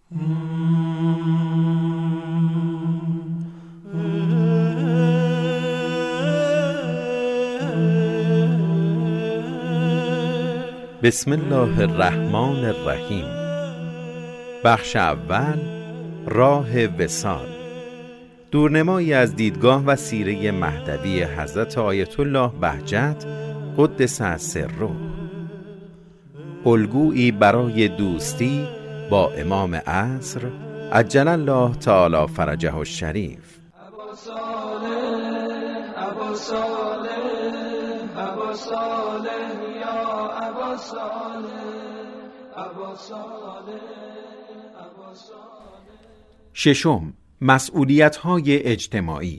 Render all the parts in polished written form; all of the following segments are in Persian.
بسم الله الرحمن الرحیم. بخش اول، راه وصال. دورنمایی از دیدگاه و سیره مهدوی حضرت آیت الله بهجت قدس سره، الگویی برای دوستی با امام عصر عجل الله تعالی فرجه الشریف. ابا صالح ابا صالح ابا صالح یا ابا صالح ابا صالح ابا صالح. ششم، مسئولیت‌های اجتماعی.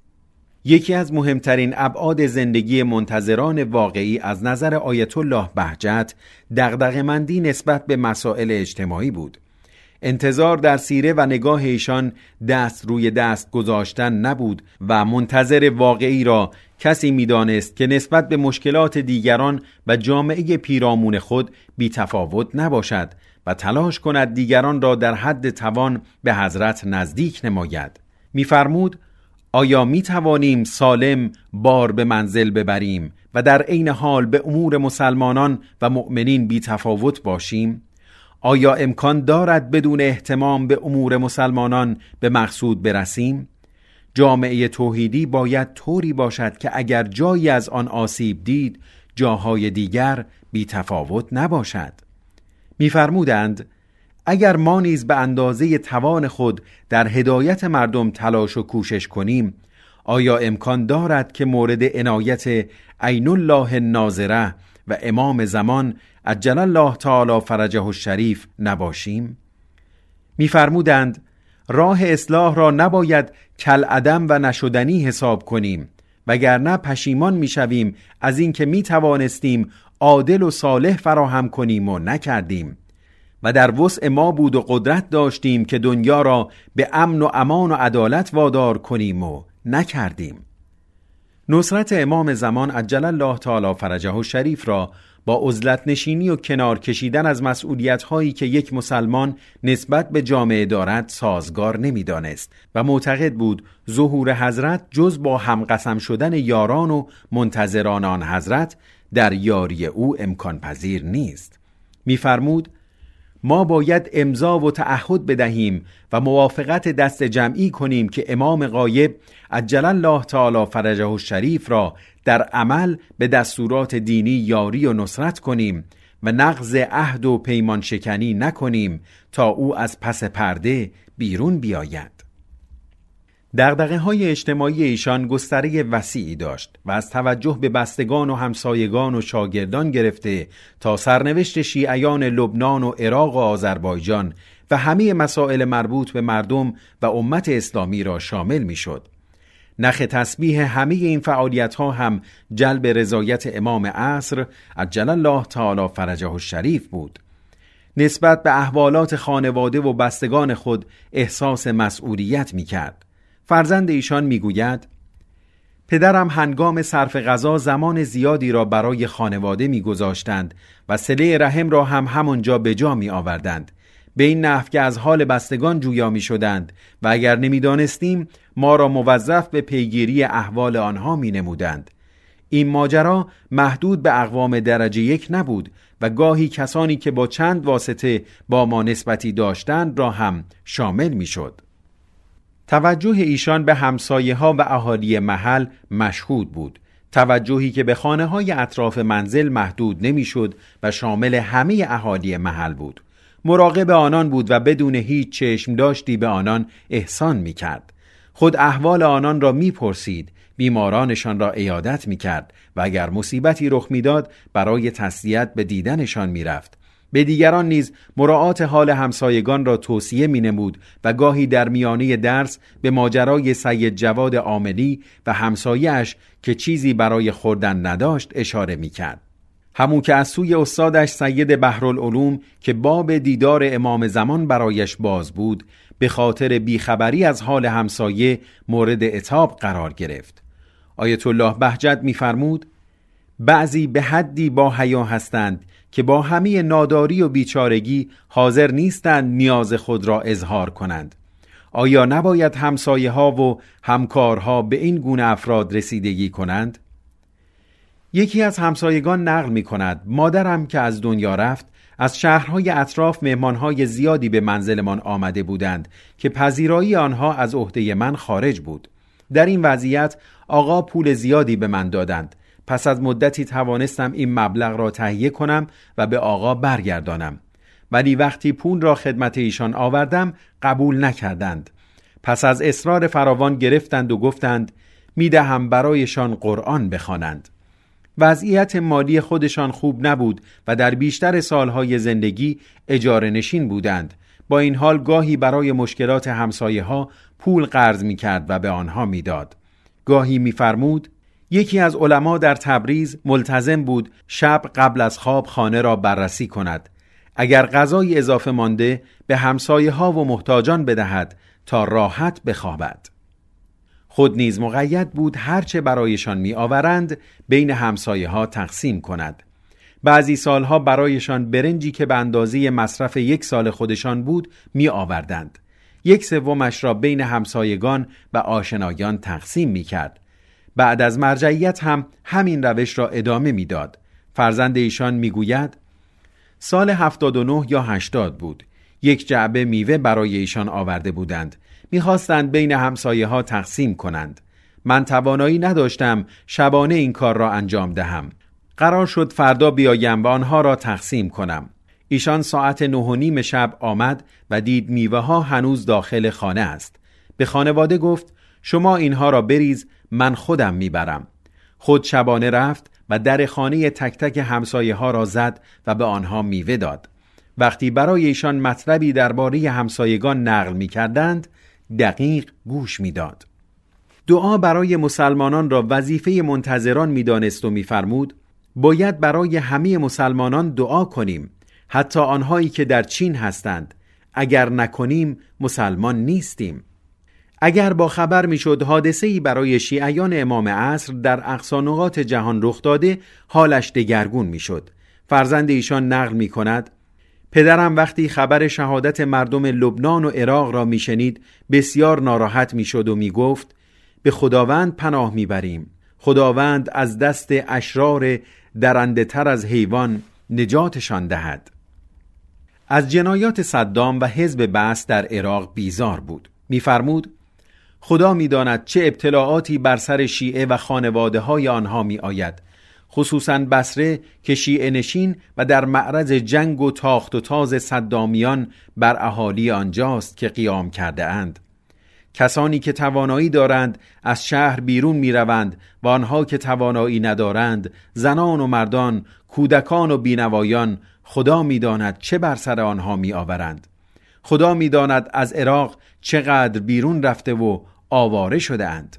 یکی از مهمترین ابعاد زندگی منتظران واقعی از نظر آیت الله بهجت دغدغه‌مندی نسبت به مسائل اجتماعی بود. انتظار در سیره و نگاه ایشان دست روی دست گذاشتن نبود و منتظر واقعی را کسی می‌دانست که نسبت به مشکلات دیگران و جامعه پیرامون خود بی‌تفاوت نباشد و تلاش کند دیگران را در حد توان به حضرت نزدیک نماید. می‌فرمود: آیا می‌توانیم سالم بار به منزل ببریم و در عین حال به امور مسلمانان و مؤمنین بی‌تفاوت باشیم؟ آیا امکان دارد بدون اهتمام به امور مسلمانان به مقصود برسیم؟ جامعه توحیدی باید طوری باشد که اگر جایی از آن آسیب دید، جاهای دیگر بی‌تفاوت نباشد. می‌فرمودند: اگر ما نیز به اندازه توان خود در هدایت مردم تلاش و کوشش کنیم، آیا امکان دارد که مورد عنایت عین الله الناظره و امام زمان عجل الله تعالی فرجه الشریف نباشیم؟ می‌فرمودند: راه اصلاح را نباید کالعدم و نشدنی حساب کنیم، وگرنه پشیمان می‌شویم از اینکه می‌توانستیم عادل و صالح فراهم کنیم و نکردیم و در وسع ما بود و قدرت داشتیم که دنیا را به امن و امان و عدالت وادار کنیم و نکردیم. نصرت امام زمان عجل الله تعالی فرجه الشریف را با عزلت نشینی و کنار کشیدن از مسئولیت‌هایی که یک مسلمان نسبت به جامعه دارد سازگار نمی‌دانست و معتقد بود ظهور حضرت جز با همقسم شدن یاران و منتظران آن حضرت در یاری او امکان پذیر نیست. می‌فرمود: ما باید امضا و تعهد بدهیم و موافقت دست جمعی کنیم که امام غایب عجل الله تعالی فرجه الشریف را در عمل به دستورات دینی یاری و نصرت کنیم و نقض عهد و پیمان شکنی نکنیم تا او از پس پرده بیرون بیاید. دغدغه‌های اجتماعی ایشان گستره وسیعی داشت و از توجه به بستگان و همسایگان و شاگردان گرفته تا سرنوشت شیعیان لبنان و عراق و آذربایجان و همه مسائل مربوط به مردم و امت اسلامی را شامل می‌شد. نخ تسبیح همه این فعالیت‌ها هم جلب رضایت امام عصر عجل الله تعالی فرجه الشریف بود. نسبت به احوالات خانواده و بستگان خود احساس مسئولیت می‌کرد. فرزند ایشان میگوید: پدرم هنگام صرف غذا زمان زیادی را برای خانواده میگذاشتند و صله رحم را هم همانجا به جا می آوردند، به این نحو که از حال بستگان جویا می شدند و اگر نمی دانستیم ما را موظف به پیگیری احوال آنها می نمودند. این ماجرا محدود به اقوام درجه یک نبود و گاهی کسانی که با چند واسطه با ما نسبتی داشتند را هم شامل می شد. توجه ایشان به همسایه ها و اهالی محل مشهود بود، توجهی که به خانه های اطراف منزل محدود نمی شد و شامل همه اهالی محل بود. مراقب آنان بود و بدون هیچ چشم داشتی به آنان احسان می کرد. خود احوال آنان را می پرسید، بیمارانشان را عیادت می کرد و اگر مصیبتی رخ می داد برای تسلیت به دیدنشان می رفت. به دیگران نیز مراعات حال همسایگان را توصیه می نمود و گاهی در میانه درس به ماجرای سید جواد عاملی و همسایه‌اش که چیزی برای خوردن نداشت اشاره می کرد. همون که از سوی استادش سید بحرالعلوم که باب دیدار امام زمان برایش باز بود، به خاطر بیخبری از حال همسایه مورد عتاب قرار گرفت. آیت الله بهجت می فرمود: بعضی به حدی با حیا هستند که با همه ناداری و بیچارگی حاضر نیستند نیاز خود را اظهار کنند. آیا نباید همسایه ها و همکارها به این گونه افراد رسیدگی کنند؟ یکی از همسایگان نقل می کند مادرم که از دنیا رفت از شهرهای اطراف مهمانهای زیادی به منزلمان آمده بودند که پذیرایی آنها از عهده من خارج بود. در این وضعیت آقا پول زیادی به من دادند. پس از مدتی توانستم این مبلغ را تهیه کنم و به آقا برگردانم. ولی وقتی پول را خدمت ایشان آوردم قبول نکردند. پس از اصرار فراوان گرفتند و گفتند میدهم برایشان قرآن بخوانند. وضعیت مالی خودشان خوب نبود و در بیشتر سالهای زندگی اجاره نشین بودند. با این حال گاهی برای مشکلات همسایه ها پول قرض می کرد و به آنها می داد. گاهی می فرمود یکی از علما در تبریز ملتزم بود شب قبل از خواب خانه را بررسی کند. اگر غذای اضافه مانده به همسایه ها و محتاجان بدهد تا راحت بخوابد. خود نیز مقید بود هرچه برایشان می آورند بین همسایه ها تقسیم کند. بعضی سالها برایشان برنجی که به اندازه مصرف 1 سال خودشان بود می آوردند. 1/3 را بین همسایگان و آشنایان تقسیم می کرد. بعد از مرجعیت هم همین روش را ادامه می داد. فرزند ایشان می گوید سال 79 یا 80 بود. 1 جعبه میوه برای ایشان آورده بودند. می‌خواستند بین همسایه ها تقسیم کنند. من توانایی نداشتم شبانه این کار را انجام دهم. قرار شد فردا بیایم و آنها را تقسیم کنم. ایشان ساعت 9:30 شب آمد و دید میوه ها هنوز داخل خانه است. به خانواده گفت شما اینها را بریز، من خودم میبرم. خود شبانه رفت و در خانه تک تک همسایه ها را زد و به آنها میوه داد. وقتی برای ایشان مطلبی درباره همسایگان نقل می‌کردند، دقیق گوش می‌داد. دعا برای مسلمانان را وظیفه منتظران می‌دانست و می‌فرمود باید برای همه مسلمانان دعا کنیم، حتی آنهایی که در چین هستند. اگر نکنیم مسلمان نیستیم. اگر با خبر میشد حادثه‌ای برای شیعیان امام عصر در اقصا نقاط جهان رخ داده، حالش دگرگون میشد. فرزند ایشان نقل می‌کند پدرم وقتی خبر شهادت مردم لبنان و عراق را میشنید بسیار ناراحت میشد و میگفت به خداوند پناه میبریم، خداوند از دست اشرار درنده تر از حیوان نجاتشان دهد. از جنایات صدام و حزب بعث در عراق بیزار بود. میفرمود خدا میداند چه ابتلاعاتی بر سر شیعه و خانواده های آنها می آید، خصوصاً بصره که شیعه نشین و در معرض جنگ و تاخت و تاز صدامیان بر اهالی آنجاست که قیام کرده اند. کسانی که توانایی دارند از شهر بیرون می روند و آنها که توانایی ندارند، زنان و مردان، کودکان و بینوایان، خدا می داند چه بر سر آنها می آورند. خدا می داند از عراق چقدر بیرون رفته و آواره شده اند.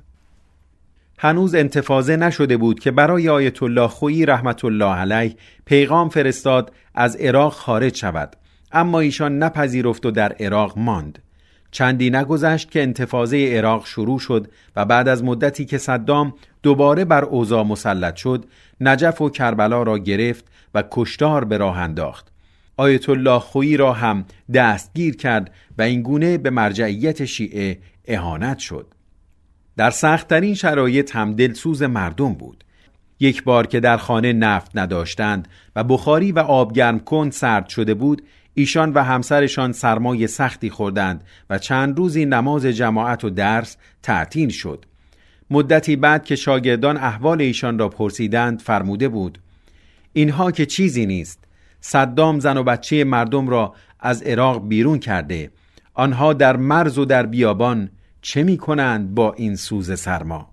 هنوز انتفاضه نشده بود که برای آیت الله خویی رحمت الله علیه پیغام فرستاد از عراق خارج شود، اما ایشان نپذیرفت و در عراق ماند. چندی نگذشت که انتفاضه عراق شروع شد و بعد از مدتی که صدام دوباره بر اوضاع مسلط شد، نجف و کربلا را گرفت و کشتار به راه انداخت. آیت الله خویی را هم دستگیر کرد و اینگونه به مرجعیت شیعه اهانت شد. در سخت‌ترین شرایط هم دلسوز مردم بود. یک بار که در خانه نفت نداشتند و بخاری و آبگرم کن سرد شده بود، ایشان و همسرشان سرمای سختی خوردند و چند روزی نماز جماعت و درس تعطیل شد. مدتی بعد که شاگردان احوال ایشان را پرسیدند فرموده بود اینها که چیزی نیست، صدام زن و بچه مردم را از عراق بیرون کرده، آنها در مرز و در بیابان چه می کنند با این سوز سرما؟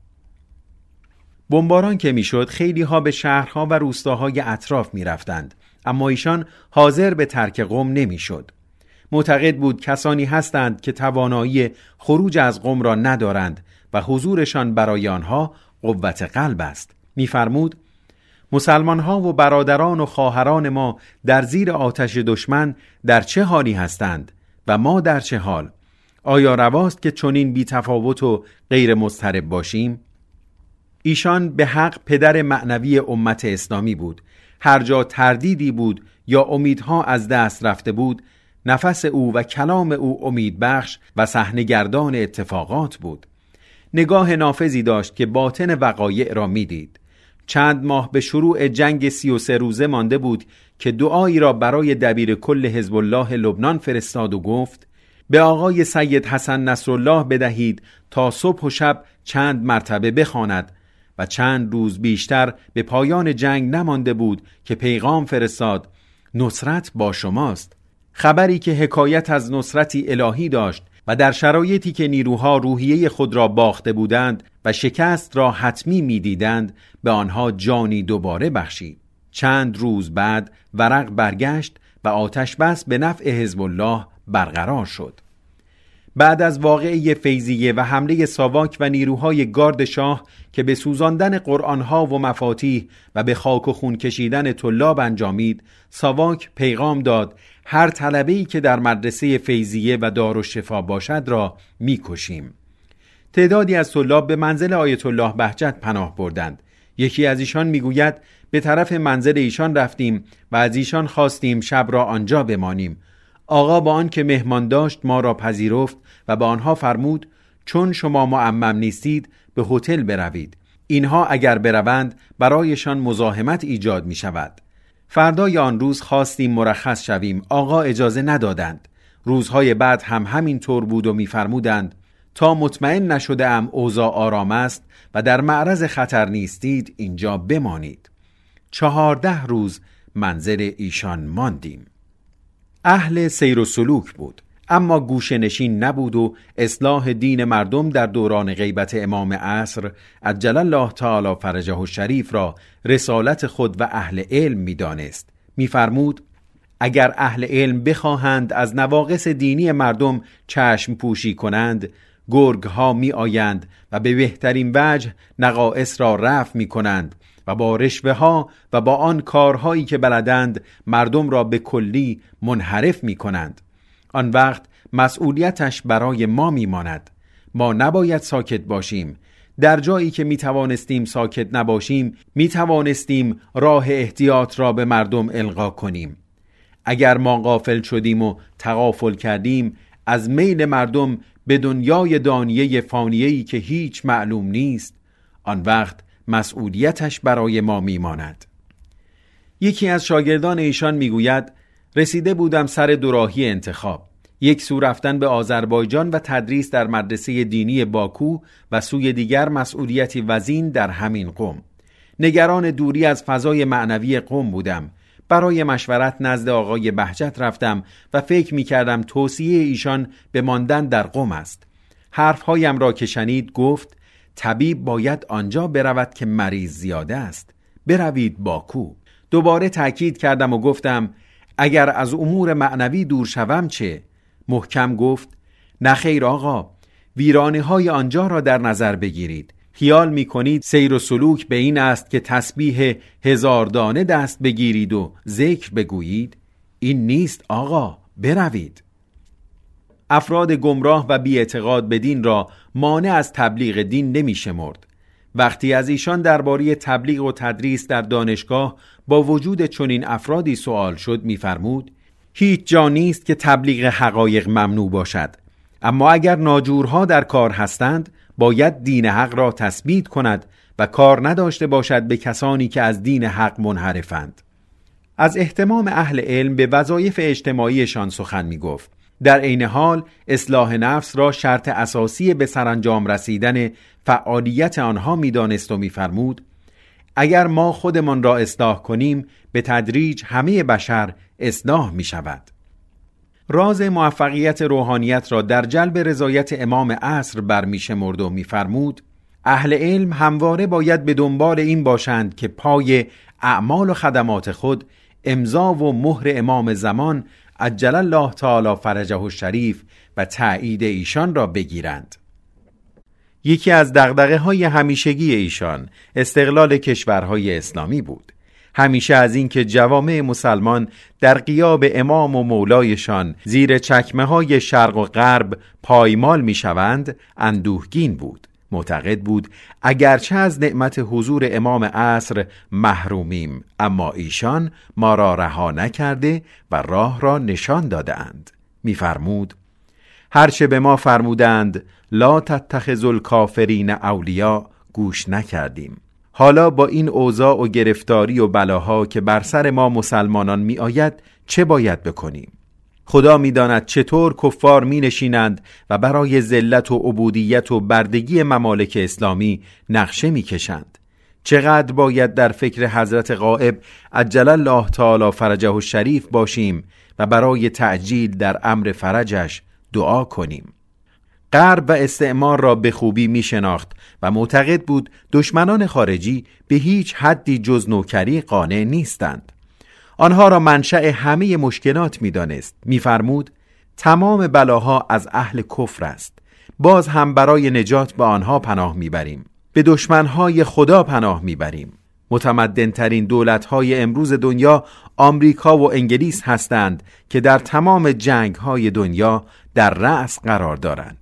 بمباران که می شد خیلی ها به شهرها و روستاهای اطراف می رفتند، اما ایشان حاضر به ترک قم نمی شد. معتقد بود کسانی هستند که توانایی خروج از قم را ندارند و حضورشان برای آنها قوت قلب است. می فرمود مسلمان ها و برادران و خواهران ما در زیر آتش دشمن در چه حالی هستند و ما در چه حال؟ آیا رواست که چنین بی تفاوت و غیر مضطرب باشیم؟ ایشان به حق پدر معنوی امت اسلامی بود. هر جا تردیدی بود یا امیدها از دست رفته بود، نفس او و کلام او امیدبخش و صحنه‌گردان اتفاقات بود. نگاه نافذی داشت که باطن وقایع را می‌دید. چند ماه به شروع جنگ 33 روزه مانده بود که دعایی را برای دبیر کل حزب الله لبنان فرستاد و گفت: به آقای سید حسن نصرالله بدهید تا صبح و شب چند مرتبه بخواند. و چند روز بیشتر به پایان جنگ نمانده بود که پیغام فرستاد: نصرت با شماست. خبری که حکایت از نصرتی الهی داشت و در شرایطی که نیروها روحیه خود را باخته بودند و شکست را حتمی می‌دیدند، به آنها جانی دوباره بخشید. چند روز بعد ورق برگشت و آتش بس به نفع حزب الله برقرار شد. بعد از واقعه فیضیه و حمله ساواک و نیروهای گارد شاه که به سوزاندن قرآنها و مفاتیح و به خاک و خون کشیدن طلاب انجامید، ساواک پیغام داد: هر طلبه‌ای که در مدرسه فیضیه و دارالشفا باشد را می‌کشیم. تعدادی از طلاب به منزل آیت الله بهجت پناه بردند. یکی از ایشان میگوید: به طرف منزل ایشان رفتیم و از ایشان خواستیم شب را آنجا بمانیم. آقا با آن که مهمان داشت ما را پذیرفت و به آنها فرمود: چون شما معمم نیستید به هتل بروید. اینها اگر بروند برایشان مزاحمت ایجاد می شود. فردای آن روز خواستیم مرخص شویم، آقا اجازه ندادند. روزهای بعد هم همین طور بود و می‌فرمودند: تا مطمئن نشده‌ام اوضاع آرام است و در معرض خطر نیستید اینجا بمانید. 14 روز منزل ایشان ماندیم. اهل سیر و سلوک بود، اما گوشه نشین نبود و اصلاح دین مردم در دوران غیبت امام عصر عجل الله تعالی فرجه الشریف را رسالت خود و اهل علم می‌دانست. می‌فرمود: اگر اهل علم بخواهند از نواقص دینی مردم چشم پوشی کنند، گرگ ها می آیند و به بهترین وجه نقائص را رفع می کنند و با رشوه ها و با آن کارهایی که بلدند مردم را به کلی منحرف می کنند. آن وقت مسئولیتش برای ما می ماند. ما نباید ساکت باشیم. در جایی که می توانستیم ساکت نباشیم، می توانستیم راه احتیاط را به مردم القا کنیم. اگر ما غافل شدیم و تغافل کردیم از میل مردم به دنیای دانیه فانیه‌ای که هیچ معلوم نیست، آن وقت مسئولیتش برای ما میماند. یکی از شاگردان ایشان میگوید: رسیده بودم سر دوراهی انتخاب، یک سو رفتن به آذربایجان و تدریس در مدرسه دینی باکو و سوی دیگر مسئولیتی وزین در همین قم. نگران دوری از فضای معنوی قم بودم. برای مشورت نزد آقای بهجت رفتم و فکر می کردم توصیه ایشان به ماندن در قم است. حرفهایم را که شنید گفت: طبیب باید آنجا برود که مریض زیاده است. بروید باکو. دوباره تأکید کردم و گفتم: اگر از امور معنوی دور شوم چه؟ محکم گفت: نخیر آقا، ویرانه های آنجا را در نظر بگیرید. خیال می کنید سیر و سلوک به این است که تسبیح 1000 دانه دست بگیرید و ذکر بگویید؟ این نیست آقا، بروید. افراد گمراه و بی اعتقاد به دین را مانع از تبلیغ دین نمی شمرد. وقتی از ایشان درباره تبلیغ و تدریس در دانشگاه با وجود چنین افرادی سوال شد، می فرمود: هیچ جا نیست که تبلیغ حقایق ممنوع باشد، اما اگر ناجورها در کار هستند باید دین حق را تثبیت کند و کار نداشته باشد به کسانی که از دین حق منحرفند. از اهتمام اهل علم به وظایف اجتماعیشان سخن می گفت. در عین حال اصلاح نفس را شرط اساسی به سرانجام رسیدن فعالیت آنها می دانست و می فرمود: اگر ما خودمان را اصلاح کنیم به تدریج همه بشر اصلاح می شود. راز موفقیت روحانیت را در جلب رضایت امام عصر برمی‌شمرد و می‌فرمود: اهل علم همواره باید به دنبال این باشند که پای اعمال و خدمات خود امضا و مهر امام زمان عجل الله تعالی فرجه الشریف و تأیید ایشان را بگیرند. یکی از دغدغه‌های همیشگی ایشان استقلال کشورهای اسلامی بود. همیشه از این که جوامع مسلمان در غیاب امام و مولایشان زیر چکمه‌های شرق و غرب پایمال می‌شوند اندوهگین بود. معتقد بود اگرچه از نعمت حضور امام عصر محرومیم، اما ایشان ما را رها نکرده و راه را نشان دادند. می‌فرمود هرچه به ما فرمودند لا تتخذوا الکافرین اولیا گوش نکردیم. حالا با این اوضاع و گرفتاری و بلاها که بر سر ما مسلمانان می آید چه باید بکنیم؟ خدا می داند چطور کفار می نشینند و برای ذلت و عبودیت و بردگی ممالک اسلامی نقشه می کشند. چقدر باید در فکر حضرت غائب عجل الله تعالی فرجه الشریف باشیم و برای تعجیل در امر فرجش دعا کنیم. غرب و استعمار را به خوبی می شناخت و معتقد بود دشمنان خارجی به هیچ حدی جز نوکری قانع نیستند. آنها را منشأ همه مشکلات می دانست. می فرمود تمام بلاها از اهل کفر است. باز هم برای نجات به آنها پناه می بریم. به دشمنهای خدا پناه می بریم. متمدن ترین دولت‌های امروز دنیا آمریکا و انگلیس هستند که در تمام جنگ‌های دنیا در رأس قرار دارند.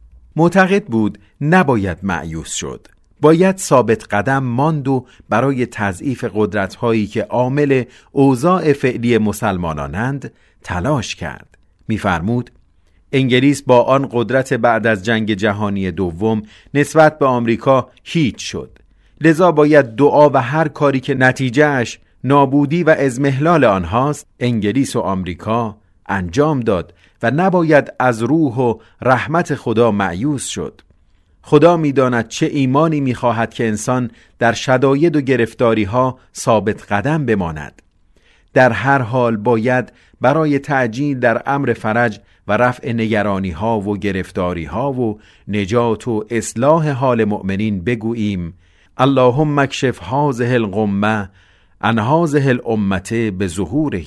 معتقد بود نباید مأیوس شد. باید ثابت قدم ماند و برای تضعیف قدرت‌هایی که عامل اوضاع فعلی مسلمانانند تلاش کرد. می‌فرمود انگلیس با آن قدرت بعد از جنگ جهانی دوم نسبت به آمریکا هیچ شد. لذا باید دعا و هر کاری که نتیجهش نابودی و اضمحلال آنهاست انگلیس و آمریکا انجام داد و نباید از روح و رحمت خدا مأیوس شد. خدا می‌داند چه ایمانی می‌خواهد که انسان در شداید و گرفتاری‌ها ثابت قدم بماند. در هر حال باید برای تعجیل در امر فرج و رفع نگرانی‌ها و گرفتاری‌ها و نجات و اصلاح حال مؤمنین بگوییم اللهم اکشف هذه الغمه عن هذه الامه بظهوره.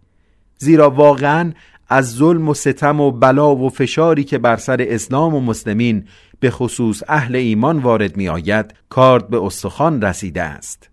زیرا واقعاً از ظلم و ستم و بلا و فشاری که بر سر اسلام و مسلمین به خصوص اهل ایمان وارد می آید کارد به استخوان رسیده است.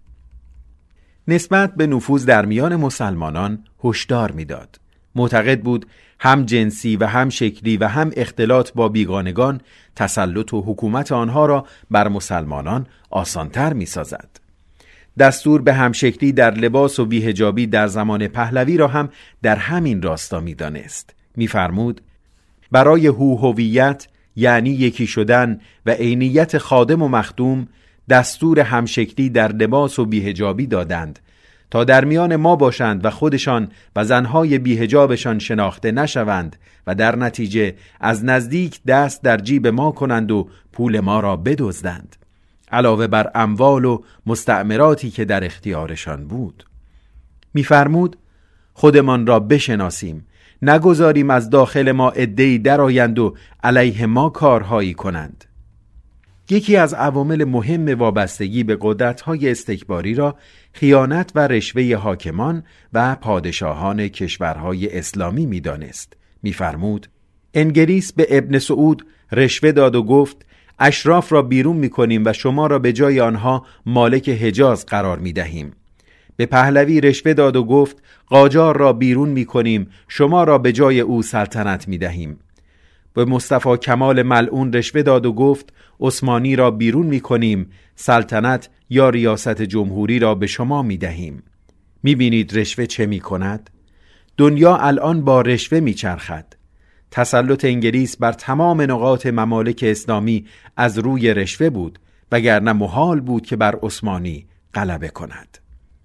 نسبت به نفوذ در میان مسلمانان هشدار می داد. معتقد بود هم جنسی و هم شکلی و هم اختلاط با بیگانگان تسلط و حکومت آنها را بر مسلمانان آسانتر می سازد. دستور به همشکلی در لباس و بی‌حجابی در زمان پهلوی را هم در همین راستا می دانست. می فرمود برای هویت یعنی یکی شدن و عینیت خادم و مخدوم دستور همشکلی در لباس و بی‌حجابی دادند تا در میان ما باشند و خودشان و زنهای بی‌حجابشان شناخته نشوند و در نتیجه از نزدیک دست در جیب ما کنند و پول ما را بدزدند، علاوه بر اموال و مستعمراتی که در اختیارشان بود. می‌فرمود خودمان را بشناسیم، نگذاریم از داخل ما عده‌ای درآیند و علیه ما کارهایی کنند. یکی از عوامل مهم وابستگی به قدرت‌های استکباری را خیانت و رشوه حاکمان و پادشاهان کشورهای اسلامی می‌دانست. می‌فرمود انگلیس به ابن سعود رشوه داد و گفت اشراف را بیرون می‌کنیم و شما را به جای آنها مالک حجاز قرار می‌دهیم. به پهلوی رشوه داد و گفت قاجار را بیرون می‌کنیم، شما را به جای او سلطنت می‌دهیم. به مصطفی کمال ملعون رشوه داد و گفت عثمانی را بیرون می‌کنیم، سلطنت یا ریاست جمهوری را به شما می‌دهیم. می‌بینید رشوه چه می‌کند؟ دنیا الان با رشوه می‌چرخد. تسلط انگلیس بر تمام نقاط ممالک اسلامی از روی رشوه بود، وگرنه محال بود که بر عثمانی غلبه کند.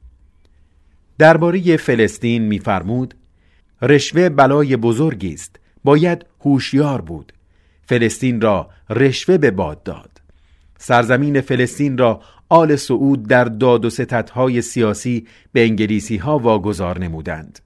درباره فلسطین می‌فرمود رشوه بلای بزرگی است، باید هوشیار بود. فلسطین را رشوه به باد داد. سرزمین فلسطین را آل سعود در داد و ستدهای سیاسی به انگلیسی‌ها واگذار نمودند.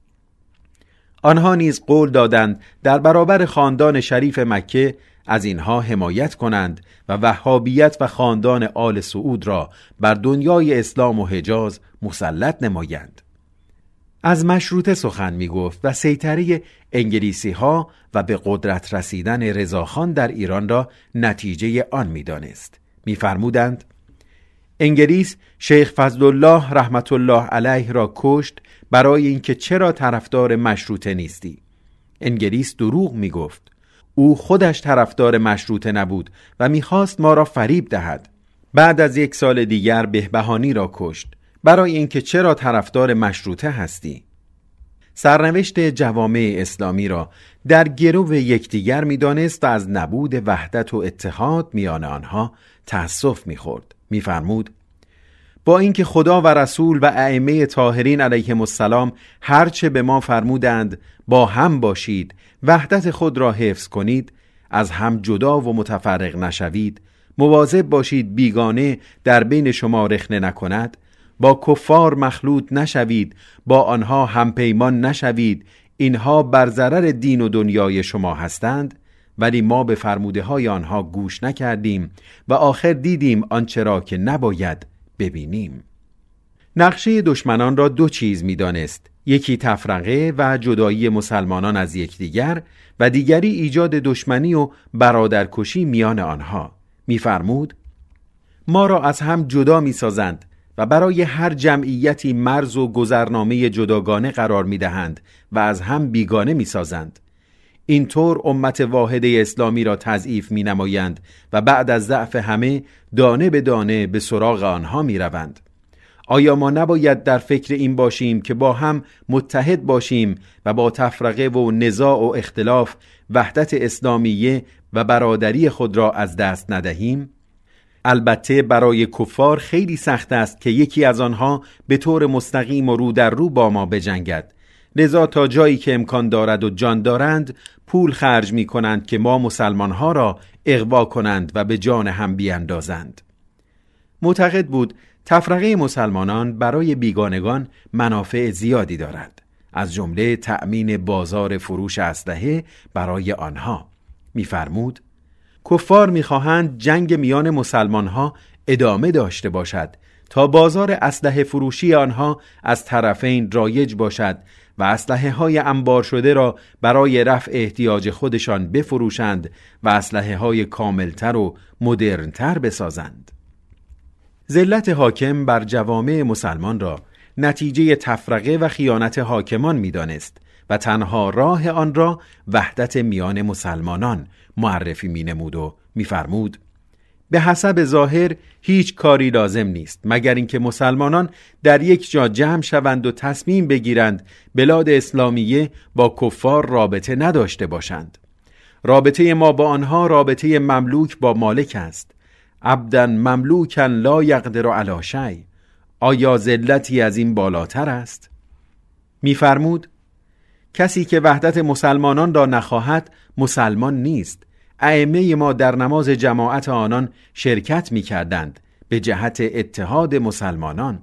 آنها نیز قول دادند در برابر خاندان شریف مکه از اینها حمایت کنند و وهابیت و خاندان آل سعود را بر دنیای اسلام و حجاز مسلط نمایند. از مشروطه سخن می گفت و سیطره انگلیسی ها و به قدرت رسیدن رضاخان در ایران را نتیجه آن می دانست. می فرمودند انگلیس شیخ فضلالله رحمت الله علیه را کشت برای اینکه چرا طرفدار مشروطه نیستی. انگلیس دروغ می گفت. او خودش طرفدار مشروطه نبود و می‌خواست ما را فریب دهد. بعد از 1 سال دیگر بهبهانی را کشت برای اینکه چرا طرفدار مشروطه هستی. سرنوشت جوامع اسلامی را در گرو یکدیگر می‌دانست و از نبود وحدت و اتحاد میان آنها تأسف می‌خورد. می‌فرمود: با اینکه خدا و رسول و ائمه طاهرین علیهم السلام هرچه به ما فرمودند با هم باشید، وحدت خود را حفظ کنید، از هم جدا و متفرق نشوید، مواظب باشید بیگانه در بین شما رخنه نکند، با کفار مخلوط نشوید، با آنها همپیمان نشوید، اینها بر ضرر دین و دنیای شما هستند. ولی ما به فرموده های آنها گوش نکردیم و آخر دیدیم آنچه را که نباید ببینیم. نقشه دشمنان را 2 چیز می‌دانست: یکی تفرقه و جدایی مسلمانان از یکدیگر و دیگری ایجاد دشمنی و برادرکشی میان آنها. می‌فرمود: ما را از هم جدا می‌سازند و برای هر جمعیتی مرز و گذرنامه جداگانه قرار می‌دهند و از هم بیگانه می‌سازند. اینطور امت واحده اسلامی را تضعیف می‌نمایند و بعد از ضعف همه دانه به دانه به سراغ آنها می‌روند. آیا ما نباید در فکر این باشیم که با هم متحد باشیم و با تفرقه و نزاع و اختلاف وحدت اسلامیه و برادری خود را از دست ندهیم؟ البته برای کفار خیلی سخت است که یکی از آنها به طور مستقیم و رو در رو با ما بجنگد. لذا تا جایی که امکان دارد و جان دارند پول خرج می کنند که ما مسلمانها را اغوا کنند و به جان هم بیاندازند. معتقد بود تفرقه مسلمانان برای بیگانگان منافع زیادی دارد، از جمله تأمین بازار فروش اسلحه برای آنها. می‌فرمود: کفار می‌خواهند جنگ میان مسلمانها ادامه داشته باشد تا بازار اسلحه فروشی آنها از طرفین رایج باشد و اسلحه‌های انبار شده را برای رفع احتیاج خودشان بفروشند و اسلحه‌های کاملتر و مدرنتر بسازند. ذلت حاکم بر جوامع مسلمان را نتیجه تفرقه و خیانت حاکمان می‌دانست و تنها راه آن را وحدت میان مسلمانان معرفی می‌نمود و می‌فرمود: به حسب ظاهر هیچ کاری لازم نیست مگر اینکه مسلمانان در یک جا جمع شوند و تصمیم بگیرند بلاد اسلامیه با کفار رابطه نداشته باشند. رابطه ما با آنها رابطه مملوک با مالک است. عبداً مملوکاً لا یقدر علی شیء. آیا ذلتی از این بالاتر است؟ می‌فرمود: کسی که وحدت مسلمانان را نخواهد مسلمان نیست. ائمه ما در نماز جماعت آنان شرکت می‌کردند به جهت اتحاد مسلمانان.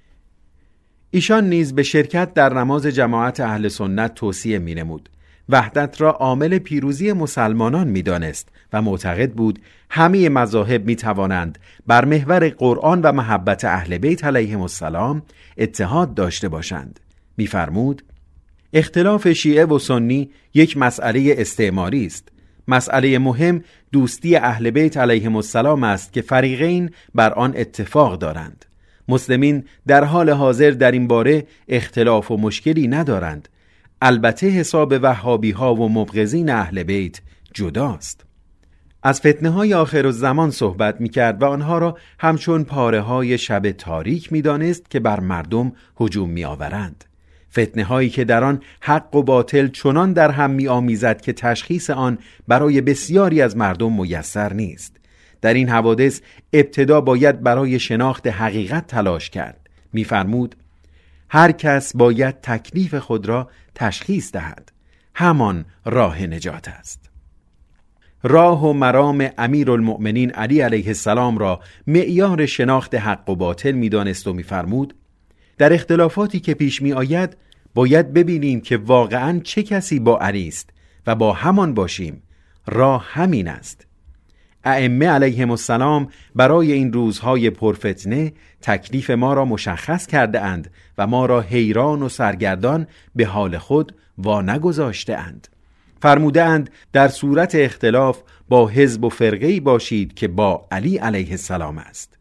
ایشان نیز به شرکت در نماز جماعت اهل سنت توصیه می‌نمود. وحدت را عامل پیروزی مسلمانان می‌دانست و معتقد بود همه مذاهب می‌توانند بر محور قرآن و محبت اهل بیت علیهم السلام اتحاد داشته باشند. می‌فرمود: اختلاف شیعه و سنی یک مسئله استعماری است. مسئله مهم دوستی اهل بیت علیهم السلام است که فریقین بر آن اتفاق دارند. مسلمین در حال حاضر در این باره اختلاف و مشکلی ندارند. البته حساب وهابی ها و مبغضین اهل بیت جداست. از فتنه های آخرالزمان صحبت می کرد و آنها را همچون پاره های شب تاریک می دانست که بر مردم هجوم می آورند. فتنه هایی که در آن حق و باطل چنان در هم می آمیزد که تشخیص آن برای بسیاری از مردم میسر نیست. در این حوادث ابتدا باید برای شناخت حقیقت تلاش کرد. می‌فرمود: هر کس باید تکلیف خود را تشخیص دهد. همان راه نجات است. راه و مرام امیرالمؤمنین علی علیه السلام را معیار شناخت حق و باطل می‌دانست و می‌فرمود: در اختلافاتی که پیش می آید باید ببینیم که واقعاً چه کسی با علی است و با همان باشیم. راه همین است. ائمه علیهم السلام برای این روزهای پرفتنه تکلیف ما را مشخص کرده اند و ما را حیران و سرگردان به حال خود وانگذاشته اند. فرموده اند در صورت اختلاف با حزب و فرقه‌ای باشید که با علی علیه السلام است.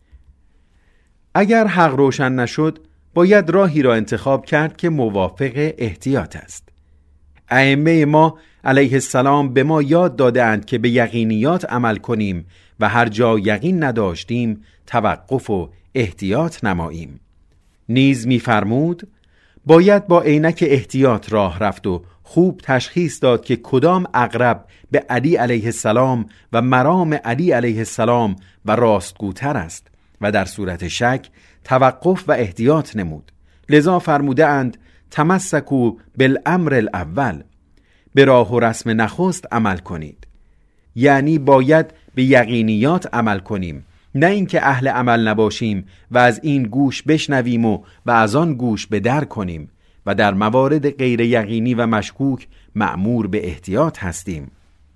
اگر حق روشن نشد باید راهی را انتخاب کرد که موافق احتیاط است. ائمه ما علیه السلام به ما یاد دادند که به یقینیات عمل کنیم و هر جا یقین نداشتیم توقف و احتیاط نماییم. نیز می‌فرمود باید با عینک احتیاط راه رفت و خوب تشخیص داد که کدام عقرب به علی علیه السلام و مرام علی علیه السلام و راستگوتر است و در صورت شک توقف و احتیاط نمود. لذا فرموده اند تمسکوا بالامر الاول، به راه و رسم نخست عمل کنید. یعنی باید به یقینیات عمل کنیم، نه اینکه اهل عمل نباشیم و از این گوش بشنویم و از آن گوش به در کنیم و در موارد غیر یقینی و مشکوک مأمور به احتیاط هستیم.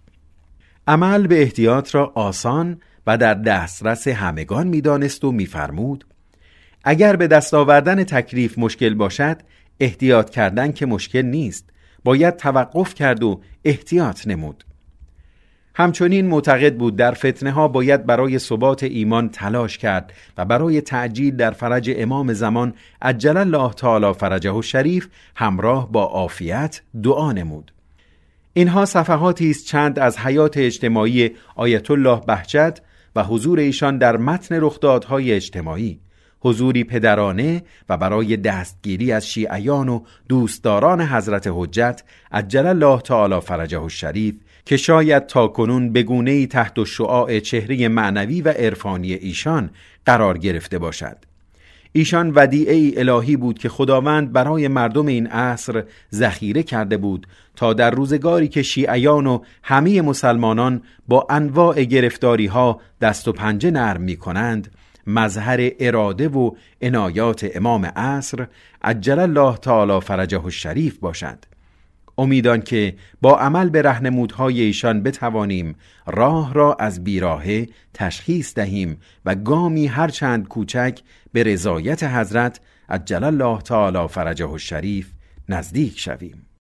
عمل به احتیاط را آسان و در دسترس همگان می‌دانست و می‌فرمود اگر به دست آوردن تکلیف مشکل باشد احتیاط کردن که مشکل نیست، باید توقف کرد و احتیاط نمود. همچنین معتقد بود در فتنه ها باید برای ثبات ایمان تلاش کرد و برای تعجیل در فرج امام زمان عجل الله تعالی فرجه الشریف همراه با عافیت دعا نمود. اینها صفحاتی است چند از حیات اجتماعی آیت الله بهجت و حضور ایشان در متن رخدادهای اجتماعی، حضوری پدرانه و برای دستگیری از شیعیان و دوستداران حضرت حجت عجل الله تعالی فرجه الشریف که شاید تاکنون به گونه‌ای تحت شعاع چهره معنوی و عرفانی ایشان قرار گرفته باشد. ایشان ودیعه الهی بود که خداوند برای مردم این عصر ذخیره کرده بود تا در روزگاری که شیعیان و همه مسلمانان با انواع گرفتاری ها دست و پنجه نرم می کنند، مظهر اراده و عنایات امام عصر عجل الله تعالی فرجه الشریف باشد. امیدان که با عمل به راهنمودهای ایشان بتوانیم راه را از بیراهه تشخیص دهیم و گامی هرچند کوچک به رضایت حضرت عجل الله تعالی فرجه الشریف نزدیک شویم.